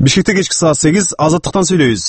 Бишкекте кечки саат 8 Азаттыктан сүйлөйбүз.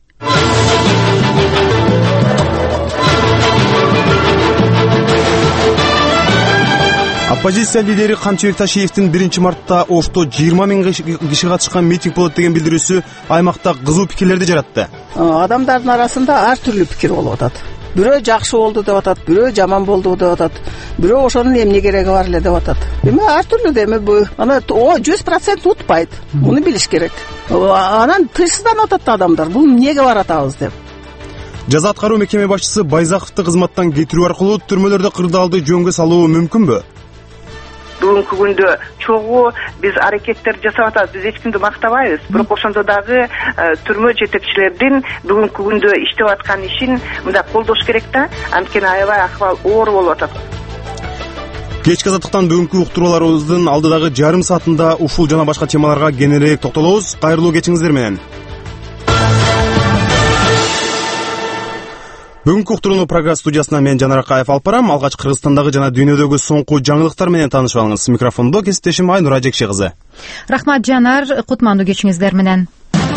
Оппозиция лидери Камчыбек Ташиевдин 1-мартта Ошто 20 миң киши катышкан митинг болот деген билдирүүсү аймакта кызуу пикирлерди жаратты. Адамдардын арасында ар түрлүү пикир болуп атат. Бирөө жакшы болду деп атат, бирөө жаман болду деп атат, бирөө ошонун эмне кереги бар эле деп атат. Эми ар түрлүү деме бу. Ана 100% утпайт. Муну билиш керек. Анан тынчсызданып атат адамдар. Бул эмнеге баратабыз деп. Жаза аткаруу мекеме башчысы Байзаковду кызматтан кетирүү аркылуу түрмөлөрдө кырдаалды жөнгө салуу мүмкүнбү? Бүгүнкү күндө чогуу биз аракеттер жасап атабыз, биз эч кимди мактабайбыз. Бирок ошондо дагы түрмө жетекчилердин бүгүнкү күндө иштеп аткан ишин мындай колдош керек да. Анткени аябай акыбал оор болуп атат. Кечки Азаттыктан бүгүнкү уктурууларыбыздын алдыдагы жарым саатында ушул жана башка темаларга кененирээк токтолобуз. Кайрылуу кечиңиздер менен. Бүгүнкү уктурууну программа студиясынан мен Жанар Акаев алып барам. Алгач Кыргызстандагы жана дүйнөдөгү соңку жаңылыктар менен таанышып алыңыз. Микрофондо кесиптешим Айнура Жекши кызы. Рахмат Жанар, кутмандуу кечиңиздер менен.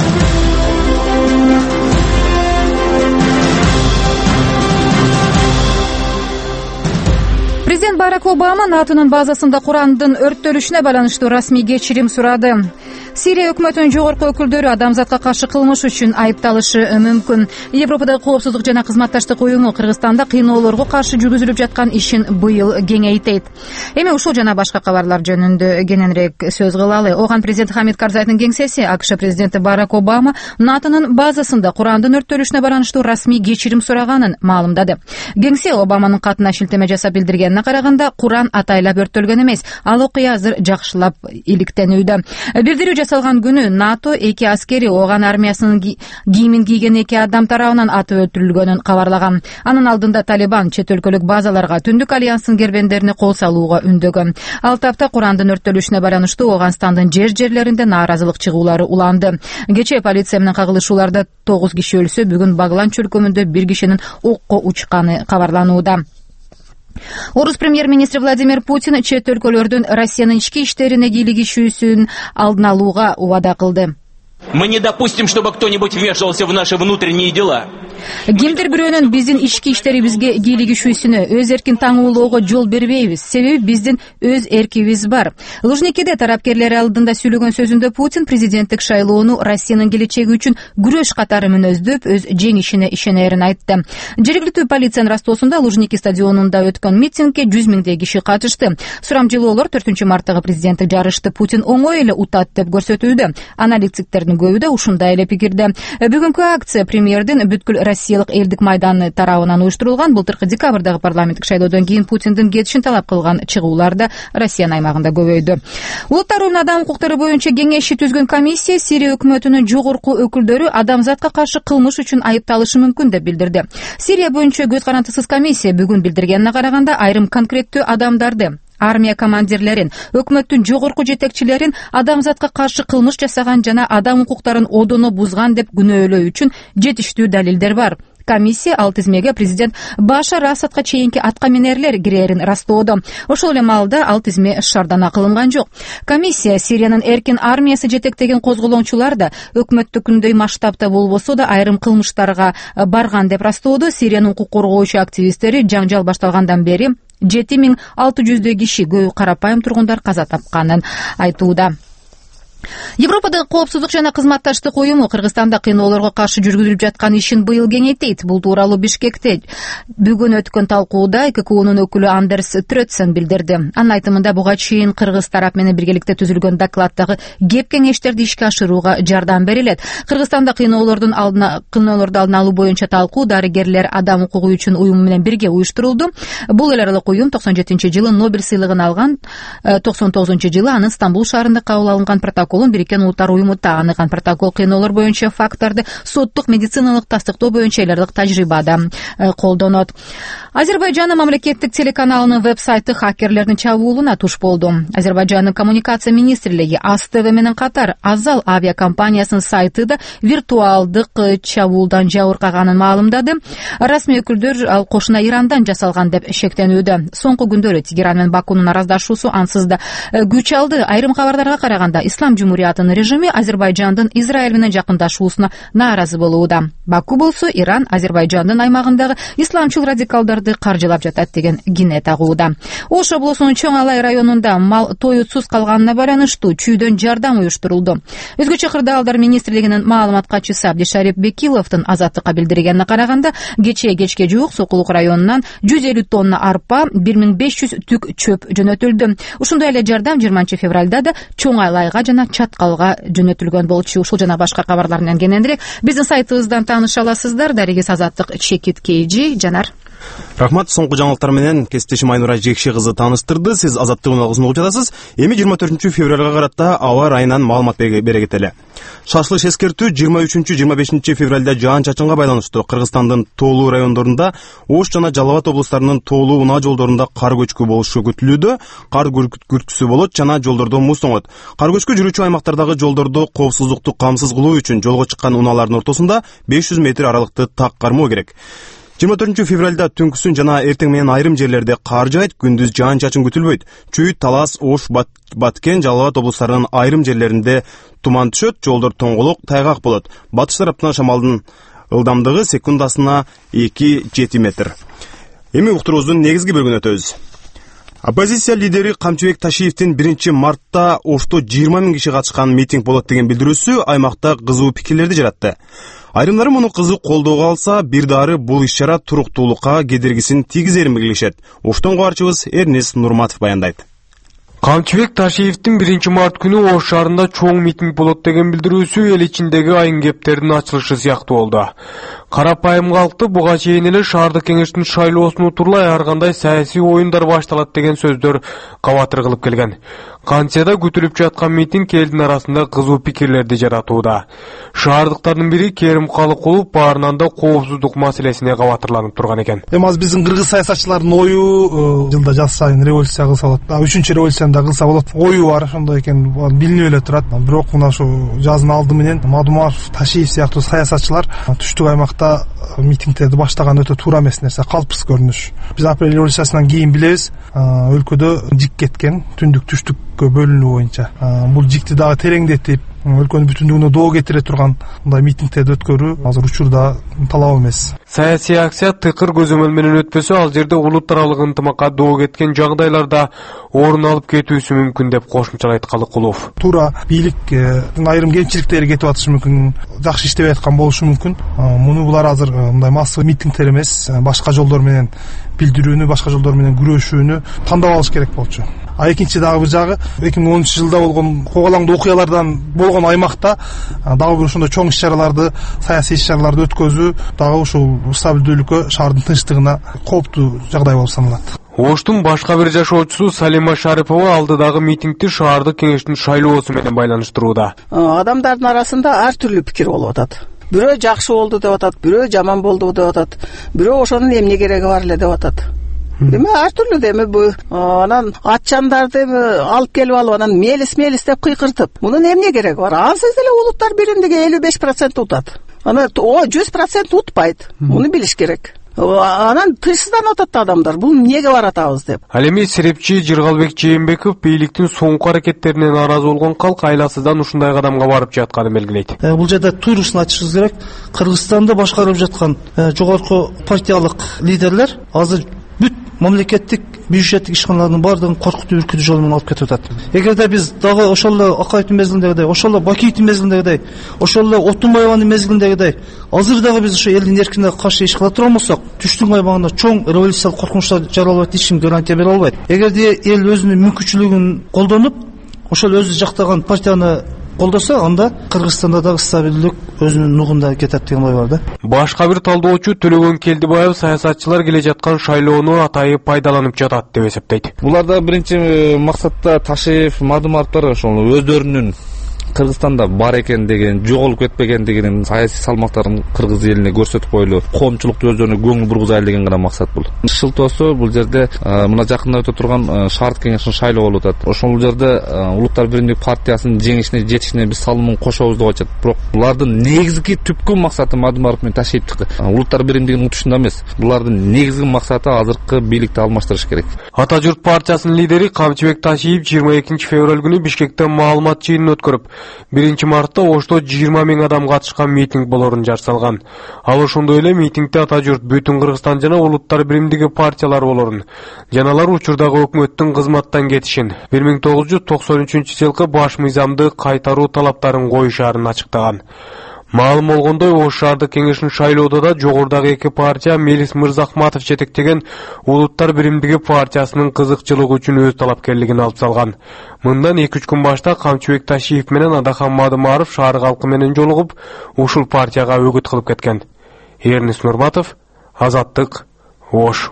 Президент Барак Обама НАТОнун базасында Курандын өрттөлүшүнө байланыштуу расмий кечирим сурады. Сирия өкмөтүнүн жогорку өкүлдөрү адамзатка каршы кылмыш үчүн айыпталышы мүмкүн. Европадагы коопсуздук жана кызматташтык уюму Кыргызстанда кыйноолорго каршы жүргүзүлүп жаткан ишин быйыл кеңейтет. Эми ушул жана башка кабарлар жөнүндө кененирээк сөз кылалы. Оган президент Хамид Карзайдын кеңсеси АКШ президенти Барак Обама НАТОнун базасында Курандын өрттөлүшүнө байланыштуу расмий кечирим сураганын маалымдады. Кеңсе Обаманын катына шилтеме жасап билдиргенине караганда Куран атайлап өрттөлгөн эмес, ал окуя азыр жакшылап иликтенүүдө. Билдирүү жасалган күнү НАТО эки аскери Оган армиясынын кийимин кийген эки адам тарабынан атып өлтүрүлгөнүн кабарлаган. Анын алдында Талибан чет өлкөлүк базаларга Түндүк альянстын кербендерине кол салууга үндөгөн. Ал тапта Курандын өрттөлүшүнө байланыштуу Оганстандын жерлеринде нааразылык чыгуулары уланды. Кечээ полиция менен кагылышууларда 9 киши өлсө, бүгүн Баглан чөлкөмүндө 1 кишинин окко учканы кабарланууда. Орус премьер-министри Владимир Путин чет өлкөлөрдүн Россиянын ички иштерине кийлигишүүсүн алдын алууга убада кылды. Мы не допустим, чтобы кто-нибудь вмешивался в наши внутренние дела. Кимдир бирөөнүн биздин ички иштерибизге кийлигишүүсүнө, өз эркин таңуулоого жол бербейбиз. Себеби биздин өз эркибиз бар. Лужникиде тарапкерлери алдында сүйлөгөн сөзүндө Путин президенттик шайлоону Россиянын келечеги үчүн күрөш катары мүнөздөп, өз жеңишине ишенерин айтты. Жергиликтүү полициянын растоосунда Лужники стадионунда өткөн митингге 100 миңдей киши катышты. Сурамжылоолор 4-марттагы президенттик жарышты Путин оңой эле утат деп көрсөтүүдө. Аналитиктердин көбү да ушундай эле пикирде. Бүгүнкү акция премьердин бүткүл Россиялык элдик майданы тарабынан уюштурулган. Былтыркы декабрдагы парламенттик шайлоодон кийин Путиндин кетишин талап кылган чыгууларда Россиянын аймагында көбөйдү. Улуттар уюмунун адам укуктары боюнча кеңеши түзгөн комиссия Сирия өкмөтүнүн жогорку өкүлдөрү адамзатка каршы кылмыш үчүн айыпталышы мүмкүн деп билдирди. Сирия боюнча көз карандысыз комиссия бүгүн билдиргенине караганда айрым конкреттүү адамдарды, армия командирлерин, өкмөттүн жогорку жетекчилерин адамзатка каршы кылмыш жасаган жана адам укуктарын одоно бузган деп күнөөлөө үчүн жетиштүү далилдер бар. Комиссия ал тизмеге президент Башар Асадка чейинки аткаминерлер кирерин растоодо. Ошол эле маалда ал тизме шаардана кылынган жок. Комиссия Сириянын эркин армиясы жетектеген козголоңчулар да өкмөттүкүндөй масштабта болбосо да айрым кылмыштарга барган деп растоодо. Сириянын укук коргоочу активисттери жаңжал башталгандан бери 7600 киши, көбү карапайым тургундар каза тапканын айтууда. Европадагы коопсуздук жана кызматташтык уюму Кыргызстанда кыйноолорго каршы жүргүзүлүп жаткан ишин быйыл кеңейтет. Бул тууралуу Бишкекте бүгүн өткөн талкууда ККУнун өкүлү Андерс Трөтсен билдирди. Анын айтымында буга чейин кыргыз тарап менен биргеликте түзүлгөн докладдагы кеп кеңештерди ишке ашырууга жардам берилет. Кыргызстанда кыйноолорду алдын алуу боюнча талкуу дарыгерлер адам укугу үчүн уюму менен бирге уюштурулду. Бул эл аралык уюм 97-жылы Нобель сыйлыгын алган, 99-жылы анын Стамбул шаарында кабыл алынган протоколун Бириккен Улуттар уюму тааныган. Протокол кыйноолор боюнча факттарды соттук медициналык тастыктоо боюнча эл аралык тажрыйбада колдонот. Азербайжан мамлекеттик телеканалынын веб-сайты хакерлердин чабуулуна туш болду. Азербайжандын коммуникация министрлиги АСТВ менен катар Азал авиакомпаниясынын сайты да виртуалдык чабуулдан жабыркаганын маалымдады. Расмий өкүлдөр ал кошуна Ирандан жасалган деп шектенүүдө. Соңку күндөрү Тегеран менен Бакунун араздашуусу ансыз да күч алды. Айрым кабардарга караганда Ислам Жумуриятынын режими Азербайжандын Израиль менен жакындашуусуна нааразы болууда. Баку болсо Иран Азербайжандын аймагындагы исламчыл радикалдарды каржылап жатат деген кине тагууда. Ош облусунун Чоң Алай районунда мал тоютсуз калганына байланыштуу чүйдөн жардам уюштурулду. Өзгөчө кырдаалдар министрлигинин маалымат катчысы Абдишарип Бекиловдун Азаттыкка билдиргенине караганда, кечке жуук Сокулук районунан 150 тонна арпа, 1500 түк чөп жөнөтүлдү. Ушундай эле жардам 20 февралда да Чоң Алайга жана Чаткалга жөнөтүлгөн болчу. Ушул жана башка кабарлар менен кененирээк биздин сайтыбыздан тааныша аласыздар. Дарегис Азаттык Чекит Кейжи Жанар. Рахмат. Соңку жаңылыктар менен кесиптешим Айнура Жекши кызы тааныштырды. Сиз Азаттыктын алгысын угуп жатасыз. Эми 24 февралга карата аба ырайынан маалымат бере кетели. Шашлык эскертүү 23-25 февралда жаан-чачынга байланыштуу Кыргызстандын тоолуу райондорунда, Ош жана Жалал Абад облустарынын тоолуу унаа жолдорунда кар көчкү болушу күтүлүүдө. Кар күрткүсү болот жана жолдордо муз тоңот. Кар көчкү жүрүүчү аймактардагы жолдордо коопсуздукту камсыз кылуу үчүн жолго чыккан унаалардын ортосунда 500 метр аралыкты так кармоо керек. 24 февралда түнкүсүн жана эртең менен айрым жерлерде кар жаайт, күндүз жаан-чачын күтүлбөйт. Чүй, Талас, Ош, Баткен, Жалал Абад облустарынын айрым жерлеринде туман түшөт, жолдор тоңголок, тайгак болот. Батыш тараптан шамалдын ылдамдыгы секундасына 2-7 метр. Эми уктуруубуздун негизги бөлүгүнө өтөбүз. Оппозиция лидери Камчыбек Ташиевдин 1 мартта Ошто 20 000 киши катышкан митинг болот деген билдирүүсү аймакта кызуу пикирлерди жаратты. Айрымдары муну кызык колдоого алса, бир дары бул иш-чара туруктуулукка кедергисин тийгизерин белгилешет. Оштон кабарчыбыз Эрнис Нурматов баяндайт. Камчыбек Ташиевдин 1 март күнү Ош шаарында чоң митинг болот деген билдирүүсү эл ичиндеги айын кептердин ачылышы сыяктуу болду. Карапайым калкты буга чейин эле шаардык кеңештин шайлоосуна утурлай ар кандай саясий оюндар башталат деген сөздөр кабатыр кылып келген. Кантсе да күтүлүп жаткан митинг элдин арасында кызуу пикирлерди жаратууда. Шаардыктардын бири Керим Калыкулов баарынан да коопсуздук маселесине кабатырланып турган экен. Эми азыр биздин кыргыз саясатчылардын ою жылда жаз сайын революция кылса болот. 3-чү революцияны да кылса болот. Ою бар, ошондой экен билинип эле турат. Бирок мына ушу жаздын алды менен Мадумаров, Ташиев сыяктуу саясатчылар түштүк аймакта митингтерди баштаган өтө туура эмес нерсе, калпсыз көрүнүш. Биз апрель революциясынан кийин билебиз, өлкөдө жик кеткен түндүк түштүккө бөлүнүү боюнча. Бул жикти дагы тереңдетип, өлкөнүн бүтүндүгүнө доо кетире турган мындай митингтерди өткөрүү азыр учурда талап эмес. Саясий акция тыкыр көзөмөл менен өтпөсө, ал жерде улут аралык ынтымакка доо кеткен жагдайларда орун алып кетүүсү мүмкүн деп кошумчалайт Калыкулов. Туура бийлик айрым кемчиликтери кетип атышы мүмкүн, жакшы иштебей аткан болушу мүмкүн. Муну булар азыр мындай массовый митингтер эмес, башка жолдор менен билдирүүнү, башка жолдор менен күрөшүүнү тандап алыш керек болчу. Экинчи дагы бир жагы 2010-жылда болгон когалаңдуу окуялардан болгон аймакта дагы бир ошондой чоң иш-чараларды, саясий иш-чараларды өткөзүү дагы ушул стабилдүүлүккө, шаардын тынчтыгына кооптуу жагдай болуп саналат. Оштун башка бир жашоочусу Салима Шарипова алдыдагы митингти шаардык кеңештин шайлоосу менен байланыштырууда. Адамдардын арасында ар түрлүү пикир болуп атат. Бирөө жакшы болду деп атат, бирөө жаман болду деп атат, бирөө ошонун эмне кереги бар эле деп атат. Эми ар түрлүү эми бу анан атчандарды алып келип алып анан мелис деп кыйкыртып, мунун эмне кереги бар? Ансыз эле улуттар биримдиги 55% утат. Аны 100% утпайт. Муну билиш керек. Анан тынчсызданып атат адамдар. Бул эмнеге баратабыз деп. Ал эми серепчи Жыргалбек Жээнбеков бийликтин соңку аракеттерине нааразы болгон калк айласыздан ушундай кадамга барып жатканын белгилейт. Бул жерде туйруусун айтышыбыз керек. Кыргызстанда башкарылып жаткан жогорку партиялык лидерлер азыр бүт мамлекеттик бюджеттик ишканалардын баардыгын коркутуу үркүтүү жолу менен алып кетип атат. Эгерде биз дагы ошол эле Акаевдин мезгилиндегидей, ошол эле Бакиевдин мезгилиндегидей, ошол эле Отунбаеванын мезгилиндегидей азыр дагы биз ошо элдин эркине каршы иш кыла турган болсок, түштүк аймагында чоң революциялык коркунучтар жаралбайт, эч ким гарантия бере албайт. Эгерде эл өзүнүн мүмкүнчүлүгүн колдонуп, ошол өзү жактаган партияны колдосо, анда Кыргызстанда дагы стабилдүүлүк өзүнүн нугунда кетет деген ой бар да. Башка бир талдоочу Төлөгөн Келдибаев саясатчылар келе жаткан шайлоону атайып пайдаланып жатат деп эсептейт. Буларда биринчи максатта Ташиев, Мадумаровдор ошол өздөрүнүн Кыргызстанда бар экен деген, жоголуп кетпеген деген саясий салмактарын кыргыз элине көрсөтүп койлу, коомчулукту өздөрүнө көңүл бургузайлы деген гана максат бул. Шылтоосу бул жерде мына жакында өтө турган шаардык кеңештин шайлоо болуп атат. Ошол жерде Улуттар биримдик партиясынын жеңишине жетишине биз салымын кошобуз деп атат. Бирок булардын негизги түпкү максаты Мадумаров менен Ташиев чыкты. Улуттар биримдигин утушунда эмес. Булардын негизги максаты азыркы бийликти алмаштырыш керек. Ата журт партиясынын лидери Камчыбек Ташиев 22 февраль күнү Бишкекте маалымат жыйынын өткөрүп, 1-мартта Ошто 20 000 адам катышкан митинг болорун жар салган. Ал ошондой эле митингде ата журт бүтүн Кыргызстан жана улуттар биримдиги партиялар болорун жана алар учурдагы өкмөттүн кызматтан кетишин, 1993-жылкы баш мыйзамды кайтаруу талаптарын коюшаарын ачыктаган. Маалым болгондой, Ош шаардык кеңешинин шайлоодо да жогорудагы эки партия Мелис Мырзахматов жетектеген Улуттар биримдиги партиясынын кызыкчылыгы үчүн өз талапкерлигин алып салган. Мындан 2-3 күн башта Камчыбек Ташиев менен Адахан Мадумаров шаар калкы менен жолугуп, ушул партияга өгүт кылып кеткен. Эрнис Нурматов, Азаттык, Ош.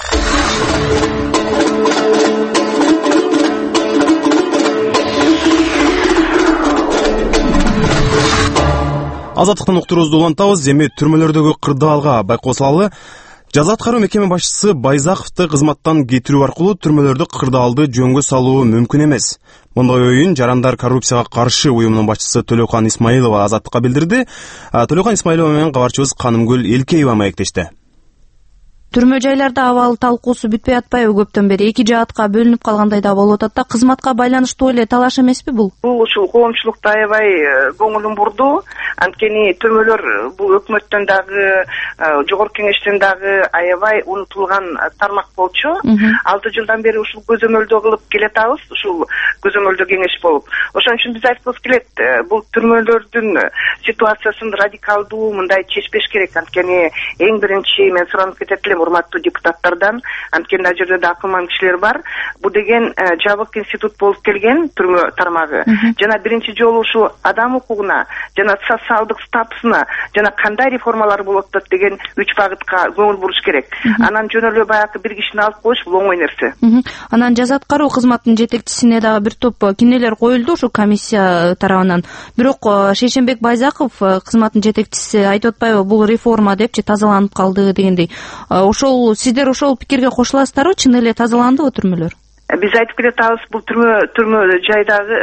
Азаттыктан уктуруубузду улантабыз. Эми түрмөлөрдөгү кырдаалга байкоо салалы. Жаза аткаруу мекеме башчысы Байзаковду кызматтан кетирүү аркылуу түрмөлөрдө кырдаалды жөнгө салуу мүмкүн эмес. Мындай оюн Жарандар коррупцияга каршы уюмунун башчысы Төлөкан Исмаилова Азаттыкка билдирди. Төлөкан Исмаилова менен кабарчыбыз Канымгүл Элкеева маектешти. Түрмө жайларда абал талкуусу бүтпөй атпайбы көптөн бери эки жаатка бөлүнүп калгандай да болуп атат да, кызматка байланыштуу эле талаш эмеспи бул? Бул ушул коомчулукта аябай көңүлүн бурду. Анткени түрмөлөр бул өкмөттөн дагы, жогорку кеңештен дагы аябай унутулган тармак болчу. 6 жылдан бери ушул көзөмөлдө кылып келатабыз, ушул көзөмөлдө кеңеш болуп. Ошон үчүн биз айткыбыз келет, бул түрмөлөрдүн ситуациясын радикалдуу мындай чечпеш керек. Анткени эң биринчи мен суранып кетет элем урматтуу депутаттардан, анткени ал жерде да акылман кишилер бар. Бул деген жабык институт болуп келген түрмө тармагы. Жана биринчи жолу ушу адам укугуна, жана социалдык статусуна, жана кандай реформалар болот деген 3 багытка көңүл буруш керек. Анан жөн эле баягы бир кишини алып коюш бул оңой нерсе. Анан жаза аткаруу кызматынын жетекчисине дагы бир топ кинелер коюлду ушу комиссия тарабынан. Бирок Шейшенбек Байзаков, кызматтын жетекчиси, айтып атпайбы, бул реформа депчи тазаланып калды дегендей. Ошол сиздер ошол пикирге кошуласыздарбы? Чын эле тазаландыбы түрмөлөр? Биз айтып келатабыз, бул түрмө жайдагы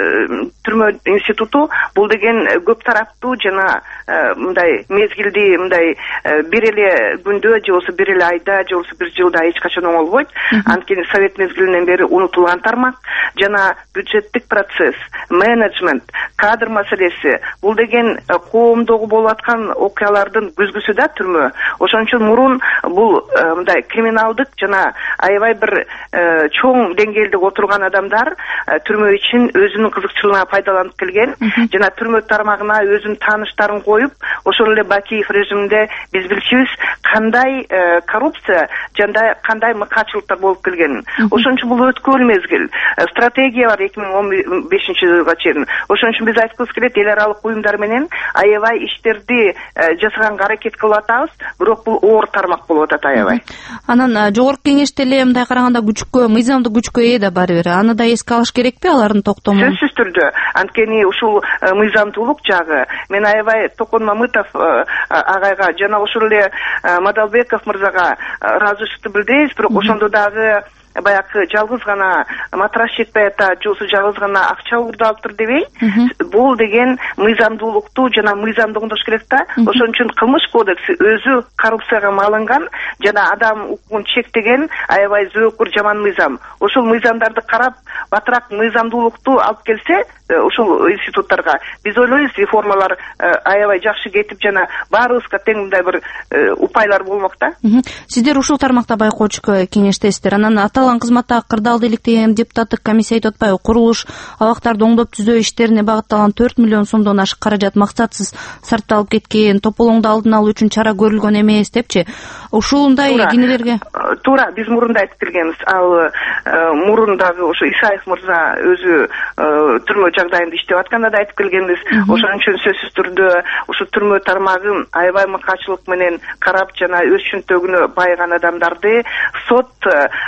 түрмө институту бул деген көп тараптуу жана мындай мезгилди мындай бир эле күндө же болбосо бир эле айда же болбосо бир жылда эч качан оңолбойт. Анткени совет мезгилинен бери унутулган тармак, жана бюджеттик процесс, менеджмент, кадр маселеси бул деген коомдогу болуп аткан окуялардын күзгүсү да түрмө. Ошон үчүн мурун бул мындай криминалдык жана аябай бир чоң деңгээлде отурган адамдар түрмө үчүн өзүнүн кызыкчылыгына пайдаланып келген, жана түрмө тармагына өзүнүн тааныштарын коюп, ошол эле Бакиев режиминде биз билчүбүз кандай коррупция жана кандай мыкаачылыктар болуп келгенин. Ошон үчүн бул өткөн мезгил. Стратегия бар 2015-жылга чейин. Ошон үчүн биз айткыбыз келет, эл аралык уюмдар менен аябай иштерди жасаганга аракет кылып атабыз, бирок бул оор тармак болуп атат аябай. Анан жогорку кеңеште эле мындай караганда күчкө, мыйзамдык күчкө ээ да баары бир. Аны да эске алыш керекпи алардын токтому? Сөзсүз түрдө. Анткени ушул мыйзамдуулук жагы мен аябай Токон Мамытов агайга жана ошол эле Мадалбеков мырзага ыраазычылыкты билдиребиз, бирок ошондо дагы баягы жалгыз гана матрас жетпей атат, же болбосо жалгыз гана акча урду алыптыр дебей, бул деген мыйзамдуулукту жана мыйзамды оңдош керек да. Ошон үчүн кылмыш кодекси өзү коррупцияга малынган жана адам укугун чектеген аябай зөөкүр жаман мыйзам. Ошол мыйзамдарды карап, батыраак мыйзамдуулукту алып келсе, ушул институттарга биз ойлойбуз, реформалар аябай жакшы кетип жана баарыбызга тең мындай бир упайлар болмок да. Сиздер ушул тармакта байкоочу кеңештесиздер. Анан аталган кызматтагы кырдаалды иликтеген депутаттык комиссия айтып атпайбы, курулуш абактарды оңдоп түзөө иштерине багытталган 4 миллион сомдон ашык каражат максатсыз сарпталып кеткен, тополоңду алдын алуу үчүн чара көрүлгөн эмес депчи. Ушундай кинелерге туура биз мурунда айтып келгенбиз. Ал мурундагы ошо Исаев мырза өзү түрмө жагдайында иштеп атканда да айтып келгенбиз. Ошон үчүн сөзсүз түрдө ушу түрмө тармагын аябай мыкаачылык менен карап жана өз чөнтөгүнө байыган адамдарды сот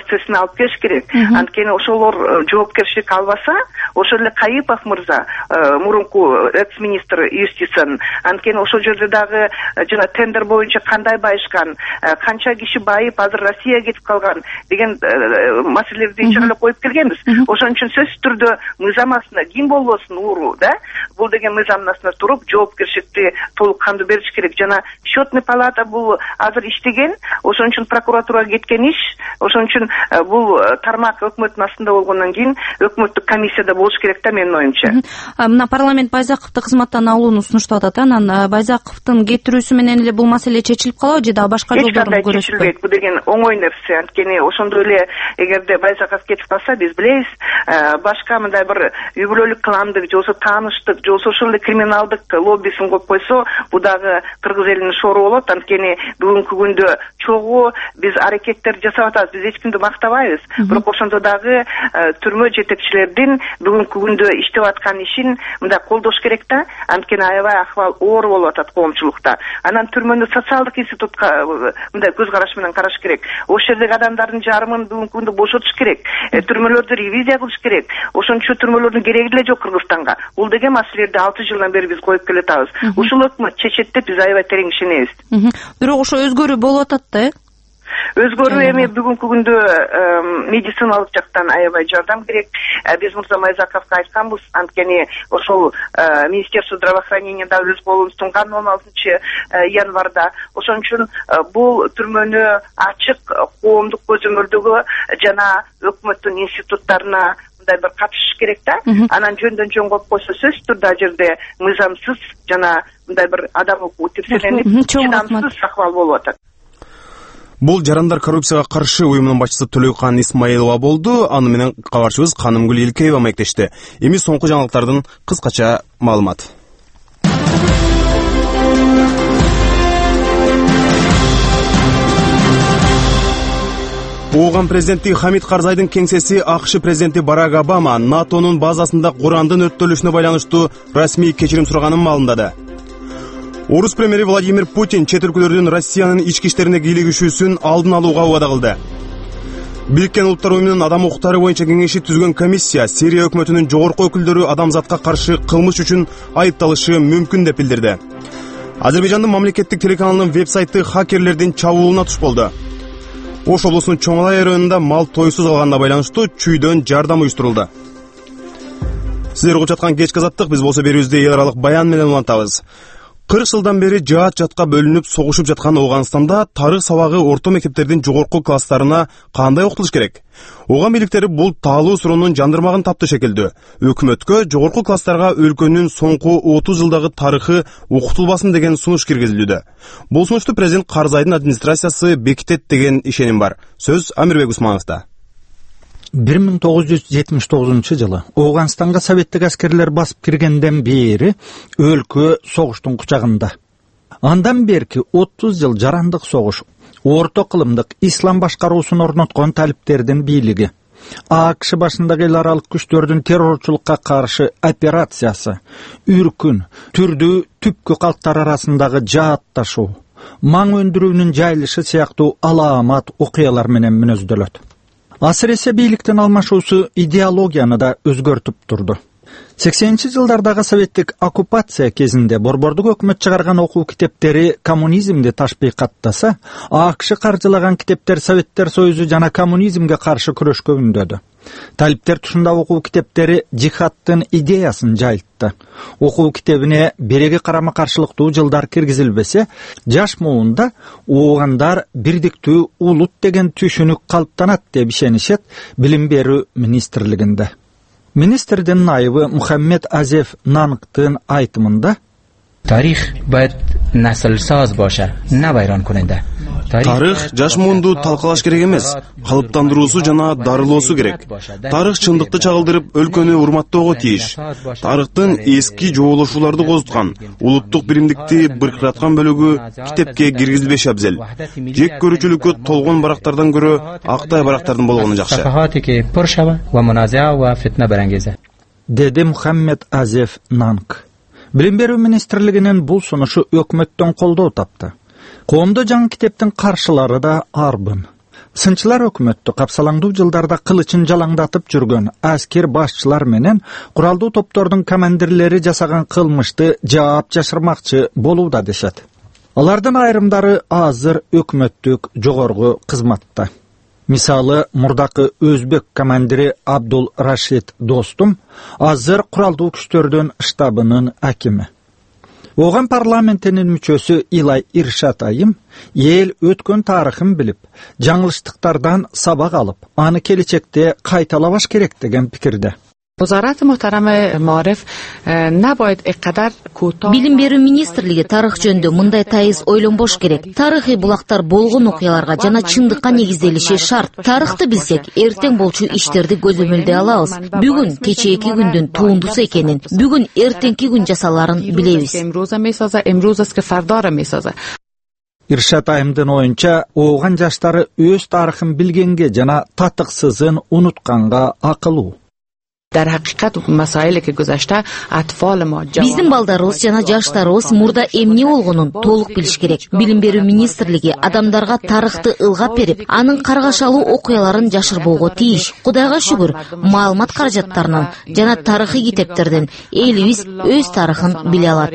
процессине алып келиш керек. Анткени ошолор жоопкерчилик албаса, ошол эле Кайыпов мырза, мурунку экс-министр юстициянын, анткени ошол жерде дагы жана тендер боюнча кандай байышкан, канча киши байып азыр Россияга кетип калган деген маселелерди ичиге эле коюп келгенбиз. Ошон үчүн сөзсүз түрдө мыйзам астында ким болбосун ууру да, бул деген мыйзамдын астында туруп жоопкерчиликти толук кандуу бериш керек. Жана счетный палата бул азыр иштеген, ошон үчүн прокуратурага кеткен иш, ошон үчүн бул тармак өкмөттүн астында болгондон кийин өкмөттүк комиссияда болуш керек да, менин оюмча. Мына парламент Байзаковду кызматтан алууну сунуштап атат. Анан Байзаковдун кетирүүсү менен эле бул маселе чечилип калабы же дагы башка жолдорун көрөсүзбү? Чечилбейт. Бул деген оңой нерсе. Анткени ошондой эле эгерде Байзаков кетип калса, биз билебиз, башка мындай бир үй бүлөлүк кландык, же болбосо тааныштык, же болбосо ошол эле криминалдык лоббисин коюп койсо, бул дагы кыргыз элинин шору болот. Анткени бүгүнкү күндө чогуу биз аракеттер жасап атабыз, биз эч кимди мактабайбыз. Бирок ошондо дагы түрмө жетекчилердин бүгүнкү күндө иштеп аткан ишин мындай колдош керек да. Анткени аябай акыбал оор болуп атат коомчулукта. Анан түрмөнү социалдык институтка мындай көз караш менен караш керек. Ошол жердеги адамдардын жарымын бүгүнкү күндө бошотуш керек. Түрмөлөрдү ревизия кылыш керек. Ошон үчүн түрмөлөрдүн кереги деле жок Кыргызстанга. Бул деген маселелерди 6 жылдан бери биз коюп келатабыз. Ушул өкмөт чечет деп биз аябай терең ишенебиз. Бирок ошо өзгөрүү болуп атат да. Өзгөрүү эми бүгүнкү күндө медициналык жактан аябай жардам керек. Биз мырза Байзаковго айтканбыз, анткени ошол Министерство здравоохранения да өз колун сунган 16 январда. Ошон үчүн бул түрмөнү ачык коомдук көзөмөлдөгө жана өкмөттүн институттарына мындай бир катышыш керек да. Анан жөндөн жөн коюп койсо сөзсүз түрдө ал жерде мыйзамсыз жана мындай бир адам укугу тирселенип, чыдамсыз акыбал болуп атат. Бул жарандар коррупцияга каршы уюмунун башчысы Төлөйкан Исмаилова болду. Аны менен кабарчыбыз Канымгүл Илкеева маектешти. Эми соңку жаңылыктардын кыскача маалыматы. Ооган президенти Хамид Карзайдын кеңсеси АКШ президенти Барак Обама НАТОнун базасында Курандын өрттөлүшүнө байланыштуу расмий кечирим сураганын маалымдады. Орус премьери Владимир Путин чет өлкөлөрдүн Россиянын ички иштерине кийлигишүүсүн алдын алууга убада кылды. Бириккен Улуттар уюмунун адам укуктары боюнча кеңеши түзгөн комиссия Сирия өкмөтүнүн жогорку өкүлдөрү адамзатка каршы кылмыш үчүн айыпталышы мүмкүн деп билдирди. Азербайжандын мамлекеттик телеканалынын веб-сайты хакерлердин чабуулуна туш болду. Ош облусунун Чоңалай районунда мал тойсуз калганына байланыштуу чүйдөн жардам уюштурулду. Сиздер угуп жаткан кечки азаттык, биз болсо берүүбүздү эл аралык баян менен улантабыз. 40 жылдан бери жаат жатка бөлүнүп согушуп жаткан Ооганстанда тарых сабагы орто мектептердин жогорку класстарына кандай окутулуш керек? Ооган бийликтери бул таалуу суроонун жандырмагын тапты шекилдүү. Өкмөткө жогорку класстарга өлкөнүн соңку 30 жылдагы тарыхы окутулбасын деген сунуш киргизилүүдө. Бул сунушту президент Карзайдын администрациясы бекитет деген ишеним бар. Сөз Амирбек Усмановда. 1979 жылы Ооганстанга советтик аскерлер басып киргенден бери өлкө согуштун кучагында. Андан берки 30 жыл жарандык согуш, орто кылымдык ислам башкаруусун орноткон талиптердин бийлиги, АКШ башындагы эл аралык күчтөрдүн террорчулукка каршы операциясы, үркүн, түрдүү түпкү калктар арасындагы жаатташуу, маң өндүрүүнүн жайылышы сыяктуу алаамат окуялар менен мүнөздөлөт. Асыресе бийликтин алмашуусу идеологияны да өзгөртүп турду. 80-жылдардагы советтик оккупация кезинде борбордук өкмөт чыгарган окуу китептери коммунизмди ташбыйкаттаса, АКШ каржылаган китептер Советтер Союзу жана коммунизмге каршы күрөшкө үндөдү. Талиптер тушунда окуу китептери жихадтын идеясын жайылтты. Окуу китебине береги карама-каршылыктуу жылдар киргизилбесе, жаш муунда оогандар бирдиктүү улут деген түшүнүк калыптанат деп ишенишет билим берүү министрлигинде. Министрдин найыбы Мухаммед Азеф Нанктын айтымында тарих байт наслсоз боша, на вайрон куненде. Тарых жаш муунду талкалаш керек эмес, калыптандыруусу жана дарылоосу керек. Тарых чындыкты чагылдырып, өлкөнү урматтоого тийиш. Тарыхтын эски жоолошууларды козуткан, улуттук биримдикти быркыраткан бөлүгү китепке киргизилбеши абзел. Жек көрүүчүлүккө толгон барактардан көрө актай барактардын болгону жакшы. Деди Мухаммед Азеф Нанк. Билим берүү министрлигинин бул сунушу өкмөттөн колдоо тапты. Коомдо жаңы китептин каршылары да арбын. Сынчылар өкмөттү капсалаңдуу жылдарда кылычын жалаңдатып жүргөн аскер башчылар менен куралдуу топтордун командирлери жасаган кылмышты жаап жашырмакчы болууда дешет. Алардын айрымдары азыр өкмөттүк жогорку кызматта. Мисалы, мурдакы өзбек командири Абдул Рашид Достум азыр куралдуу күчтөрдүн штабынын акими. Оған парламентинин мүчөсү Илай Иршат айым эл өткөн тарыхын билип, жаңылыштыктардан сабак алып, аны келечекте кайталабаш керек деген пикирде. Билим берүү министрлиги тарых жөнүндө мындай тайыз ойлонбош керек. Тарыхый булактар болгон окуяларга жана чындыкка негизделиши шарт. Тарыхты билсек, эртең болчу иштерди көзөмөлдөй алабыз. Бүгүн кечээки күндүн туындусу экенин, бүгүн эртеңки күн жасаларын билебиз. Иршат айымдын оюнча, ооган жаштары өз тарыхын билгенге жана татыксызын унутканга акылуу. Биздин балдарыбыз жана жаштарыбыз мурда эмне болгонун толук билиш керек. Билим берүү министрлиги адамдарга тарыхты ылгап берип, анын каргашалуу окуяларын жашырбоого тийиш. Кудайга шүгүр, маалымат каражаттарынан жана тарыхый китептерден элибиз өз тарыхын биле алат.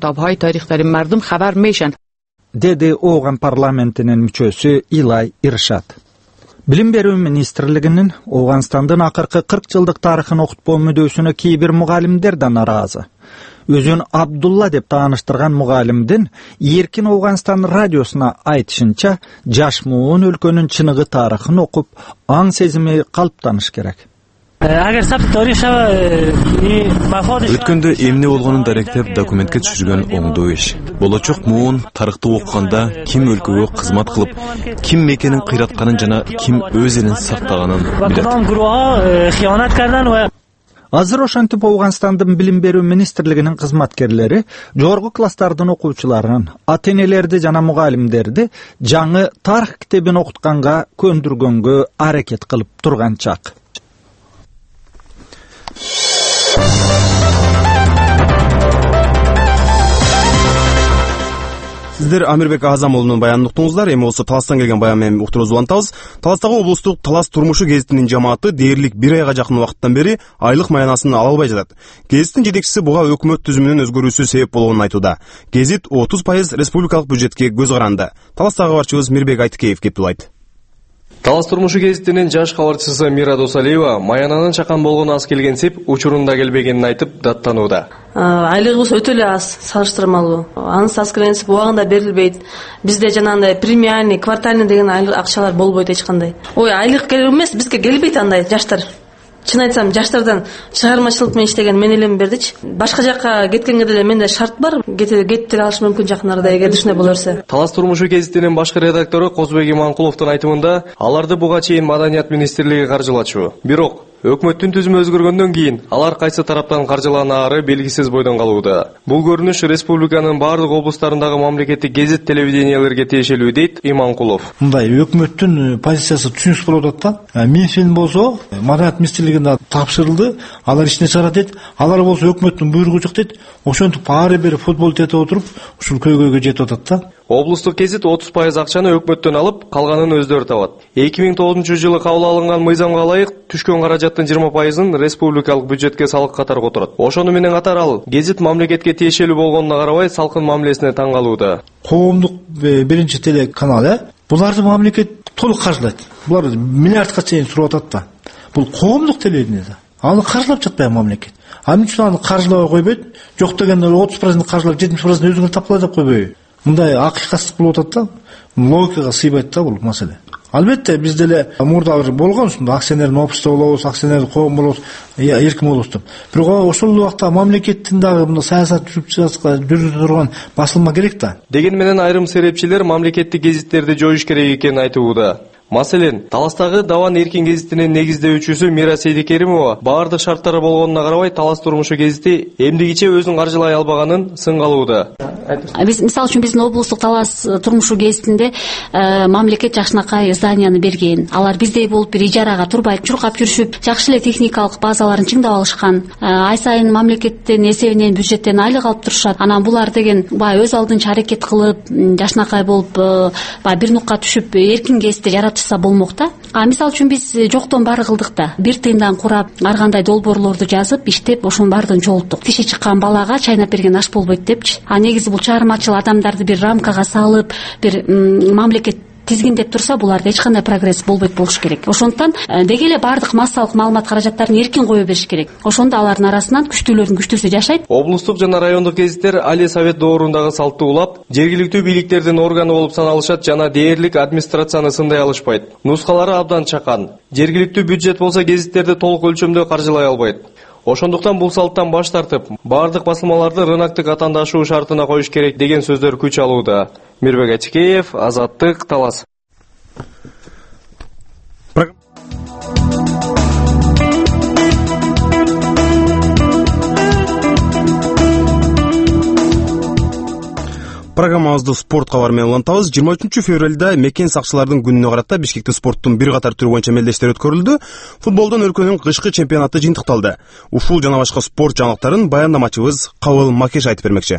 Деди ооган парламентинин мүчөсү Илай Иршат. Билим берүү министрлигинин Ооганстандын акыркы 40 жылдык тарыхын окутпоо мүдөөсүнө кейбир мугалимдер да наразы. Өзүн Абдулла деп тааныштырган мугалимдин Эркин Ооганстан радиосуна айтышынча, жаш муун өлкөнүн чыныгы тарыхын окуп, аң сезими калыптаныш керек. Өткөндө эмне болгонун даректеп документке түшүргөн оңдоо иш. Болочок муун тарыхты окуганда ким өлкөгө кызмат кылып, ким мекенин кыйратканын жана ким өз элин сактаганын билет. Азыр ошентип Ооганстандын билим берүү министрлигинин кызматкерлери жогорку класстардын окуучуларын, ата-энелерди жана мугалимдерди жаңы тарых китебин окутканга көндүргөнгө аракет кылып турган чак. Сиздер Амирбек Азамулунун баянын уктуңуздар. Эми болсо Таластан келген баян менен уктуруубузду улантабыз. Таластагы облустук Талас турмушу гезитинин жамааты дээрлик 1 айга жакын убакыттан бери айлык маянасын ала албай жатат. Гезиттин жетекчиси буга өкмөт түзүмүнүн өзгөрүүсү себеп болгонун айтууда. Гезит 30% республикалык бюджетке көз каранды. Таластагы кабарчыбыз Мирбек Айтыкеев кептулайт. Талас турмушу гезитинин жаш кабарчысы Мира Досалиева маянанын чакан болгону аз келгенсип, учурунда келбегенин айтып даттанууда. Айлыгыбыз өтө эле аз, салыштырмалуу. Анысы аз келгенсип убагында берилбейт. Бизде жанагындай премиальный, квартальный деген акчалар болбойт эч кандай. Ой, айлык келип эмес, бизге келбейт андай жаштар. Чын айтсам, жаштардан чыгармачылык менен иштеген мен элем бердичи. Башка жакка кеткенге деле менде шарт бар. Кетип деле алыш мүмкүн жакын арада эгер ушундай боло берсе. Талас турмушу гезитинин башкы редактору Козбек Иманкуловдун айтымында, аларды буга чейин Маданият министрлиги каржылачу. Бирок өкмөттүн түзүмү өзгөргөндөн кийин алар кайсы тараптан каржыланаары белгисиз бойдон калууда. Бул көрүнүш республиканын бардык облустарындагы мамлекеттик гезит телевидениялерге тиешелүү дейт Иманкулов. Мындай өкмөттүн позициясы түшүнүксүз болуп атат да. Менин болсо Маданият министрлигине тапшырылды, алар ишине чыгарат дейт. Алар болсо өкмөттүн буйругу жок дейт. Ошентип ары бери футбол тетип отуруп, ушул көйгөйгө жетип атат да. Облустук гезит 30% акчаны өкмөттөн алып, калганын өздөрү табат. 2009-жылы кабыл алынган мыйзамга ылайык түшкөн каражаттын 20%-ын республикалык бюджетке салык катары которот. Ошону менен катар ал гезит мамлекетке тиешелүү болгонуна карабай салкын мамилесине таң калууда. Коомдук биринчи телеканал, буларды мамлекет толук каржылайт. Булар миллиардка чейин суруп атат да. Бул коомдук телевидение. Аны каржылап жатпайбы мамлекет? Аны үчүн аны каржылабай койбойт. Жок дегенде 30% каржылап 70% өзүңөр тапкылай деп койбойбу? Мындай акыйкатсыздык болуп атат да. Логикага сыйбайт да бул маселе. Албетте биз деле мурда бир болгон ушундай акционердин общество болобуз, акционер коом болобуз, эркин болобуз деп. Бирок ошол убакта мамлекеттин дагы мындай саясат жүргүзүп турган басылма керек да. Деген менен айрым серепчилер мамлекеттик гезиттерди жоюш керек экенин айтууда. Маселен, Таластагы Даван эркин гезитинин негиздөөчүсү Мира Сейдикеримова баардык шарттары болгонуна карабай Талас турмушу гезити эмдигиче өзүн каржылай албаганын сынгалууда. Биз мисалы үчүн биздин облустук талас турмушу кезинде мамлекет Жакшынакай зданияны берген. Алар биздей болуп бир ижарага турбай чуркап жүрүшүп, жакшы эле техникалык базаларын чыңдап алышкан. Ай сайын мамлекеттин эсебинен, бюджеттен айлык алып турушат. Анан булар деген баягы өз алдынча аракет кылып, Жакшынакай болуп, баягы бир нукка түшүп, эркин кесипти жаратышса болмок да. Мисалы үчүн биз жоктон баары кылдык да. Бир тыйындан курап, ар кандай долбоорлорду жазып, иштеп, ошонун баардыгын чогулттук. Тиши чыккан балага чайнап берген аш болбойт депчи. Негизи бул чыгармачыл адамдарды бир рамкага салып, бир мамлекет тизгиндеп турса, буларда эч кандай прогресс болбойт болуш керек. Ошондуктан деги эле баардык массалык маалымат каражаттарын эркин кое бериш керек. Ошондо алардын арасынан күчтүүлөрдүн күчтүүсү жашайт. Облустук жана райондук гезиттер али совет доорундагы салтты улап, жергиликтүү бийликтердин органы болуп саналышат жана дээрлик администрацияны сындай алышпайт. Нускалары абдан чакан. Жергиликтүү бюджет болсо гезиттерди толук өлчөмдө каржылай албайт. Ошондуктан бул салттан баш тартып, баардык басылмаларды рыноктук атаандашуу шартына коюш керек деген сөздөр күч алууда. Мирбек Ачкеев, Азаттык, Талас. Программабызды спорт кабары менен улантабыз. 23 февралда мекен сакчылардын күнүнө карата Бишкекте спорттун бир катар түрү боюнча мелдештер өткөрүлдү. Футболдон өлкөнүн кышкы чемпионаты жыйынтыкталды. Ушул жана башка спорт жаңылыктарын баяндамачыбыз Кабыл Макеш айтып бермекчи.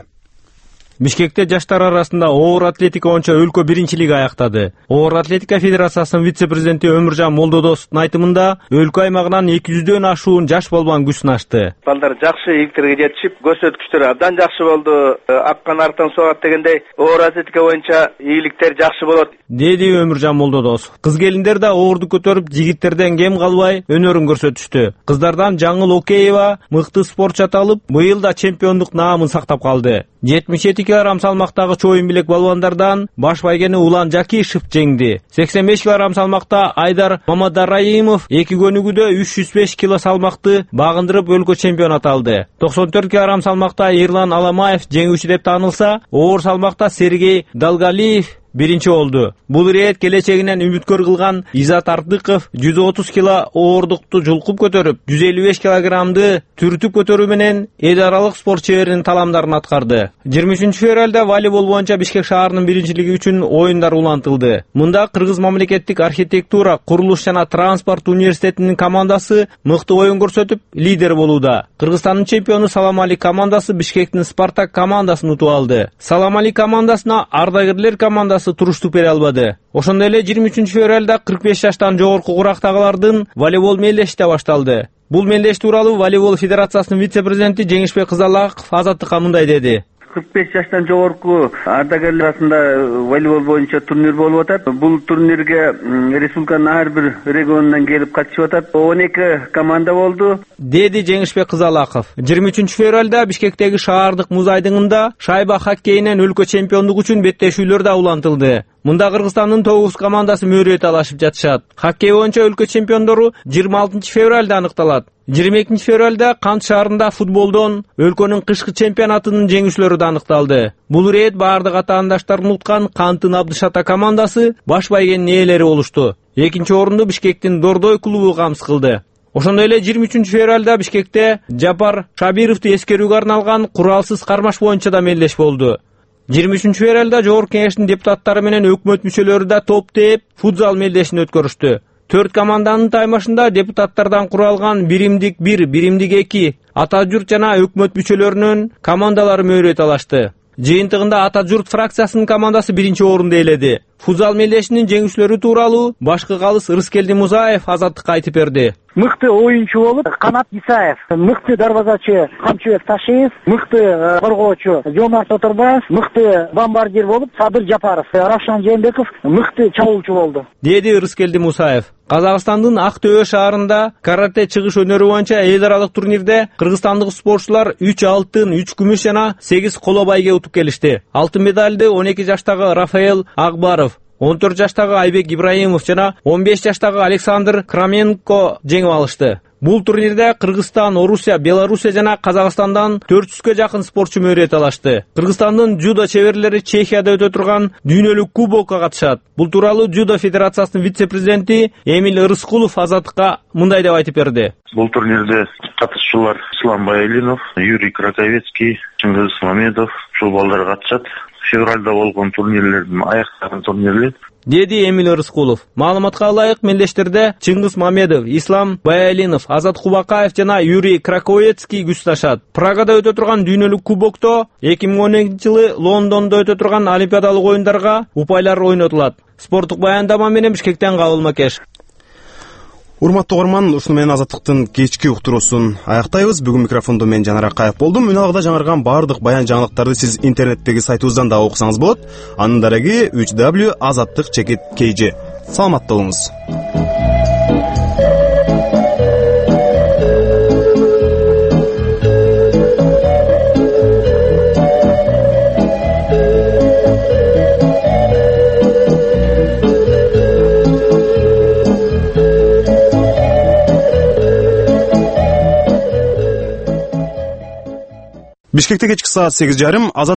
Бишкекте жаштар арасында оор атлетика боюнча өлкө биринчилиги аяктады. Оор атлетика федерациясынын вице-президенти Өмүржан Молдодосовдун айтымында өлкө аймагынан 200дөн ашуун жаш балбан күч сынашты. Балдар жакшы ийгиликтерге жетишип, көрсөткүчтөр абдан жакшы болду. Аккан арттан соогат дегендей, оор атлетика боюнча ийгиликтер жакшы болот, деди Өмүржан Молдодосов. Кыз келиндер да оорду көтөрүп, жигиттерден кем калбай өнөрүн көрсөтүштү. Кыздардан Жаңыл Океева мыкты спортчу аталып, быйыл да чемпиондук наамын сактап калды. 77 кг салмактагы чоюн билек балбандардан баш байгени Улан Жакишев жеңди. 85 кг салмакта Айдар Мамадараимов эки көнүгүүдө 305 кг салмакты багындырып өлкө чемпион аталды. 94 кг салмакта Эрлан Аламаев жеңүүчү деп таанылса, оор салмакта Сергей Далгалиев биринчи болду. Бул ирет келечегинен үмүткөр кылган Изат Ардыков 130 кг оордукту жулкуп көтөрүп, 155 кг түртүп көтөрүү менен эл аралык спорт чеберинин таламдарын аткарды. 23 февралда волейбол боюнча Бишкек шаарынын биринчилиги үчүн оюндар улантылды. Мында Кыргыз мамлекеттик архитектура, курулуш жана транспорт университетинин командасы мыкты оюн көрсөтүп, лидер болууда. Кыргызстандын чемпиону Саламали командасы Бишкектин Спартак командасын утуп алды. Саламали командасына ардагерлер командасы туруштук бере албады. Ошондой эле 23 февралда 45 жаштан жогорку курактагылардын волейбол мелдеши да башталды. Бул мелдеш тууралуу волейбол федерациясынын вице-президенти Жеңишбек Кызалаков Азаттыкка мындай деди. 45 жаштан жогорку ардагерлер арасында волейбол боюнча турнир болуп атат. Бул турнирге республиканын ар бир регионунан келип катышып атат. 12 команда болду, деди Жеңишбек Кызалаков. 23 февралда Бишкектеги шаардык муз айдыңында шайба хоккейинен өлкө чемпиондук үчүн беттешүүлөр да улантылды. Мында Кыргызстандын 9 командасы мөрөй талашып жатышат. Хоккей боюнча өлкө чемпиондору 26 февралда аныкталат. 22 февралда Кант шаарында футболдон өлкөнүн кышкы чемпионатынын жеңүүчүлөрү да аныкталды. Бул ирет баардык атаандаштарын уткан Канттын Абдышата командасы баш байгенин ээлери болушту. Экинчи орунду Бишкектин Дордой клубу камсыз кылды. Ошондой эле 23 февралда Бишкекте Жапар Шабировду эскерүүгө арналган куралсыз кармаш боюнча да мелдеш болду. 23 февралда Жогорку Кеңештин депутаттары менен өкмөт мүчөлөрү да топ тээп футзал мелдешин өткөрүштү. 4 команданын таймашында депутаттардан куралган биримдик 1, биримдик 2 ата журт жана өкмөт мүчөлөрүнүн командалары мөрөй талашты. Жыйынтыгында ата журт фракциясынын командасы биринчи орунду ээледи. Футзал мелдешинин жеңүүчүлөрү тууралуу башкы калыс Рыскелди Музаев Азаттыкка айтып берди. Мыкты оюнчу болуп Канат Исаев, мыкты дарбазачы Камчыбек Ташиев, мыкты коргоочу Жомарт Оторбаев, мыкты бомбардир болуп Садыр Жапаров, Равшан Жээнбеков мыкты чабуулчу болду, деди Рыскелди Мусаев. Казакстандын Ак Төбө шаарында карате чыгыш өнөрү боюнча эл аралык турнирде кыргызстандык спортчулар 3 алтын, 3 күмүш жана 8 коло байге утуп келишти. Алтын медалды 12 жаштагы Рафаэл Акбаров, 14 жаштагы Айбек Ибраимов жана 15 жаштагы Александр Краменко жеңип алышты. Бул турнирде Кыргызстан, Орусия, Белоруссия жана Казакстандан 400-ге жакын спортчу мөөрөт алышты. Кыргызстандын жудо чеберлери Чехияда өтө турган дүйнөлүк кубокко катышат. Бул тууралуу жудо федерациясынын вице-президенти Эмиль Ырыскулов Азаттыкка мындай деп айтып берди. Бул турнирде катышуучулар Ислам Баялинов, Юрий Краковецкий, Чыңгыз Мамедов ушул балдар катышат. Февралда болгон турнирлердин аяктаган турнири, деди Эмиль Ырыскулов. Маалыматка ылайык, мелдештерде Чыңгыз Мамедов, Ислам Баялинов, Азат Кубакаев жана Юрий Краковецкий күчташат. Прагада өтө турган дүйнөлүк кубокто 2012-жылы Лондондо өтө турган Олимпиадалык оюндарга упайлар ойнотулат. Спорттук баяндама менен Бишкектен Кабыл Макеш. Урматтуу угарман, ушуну менен Азаттыктын кечки уктуруусун аяктайбыз. Бүгүн микрофондо мен Жанар Акаев болдум. Үналгыда жаңырган бардык баян жаңылыктарды сиз интернеттеги сайтыбыздан да окусаңыз болот. Анын дареги www.azattyk.kg. Саламатта болуңуз. Бишкекте кечки саат 8:30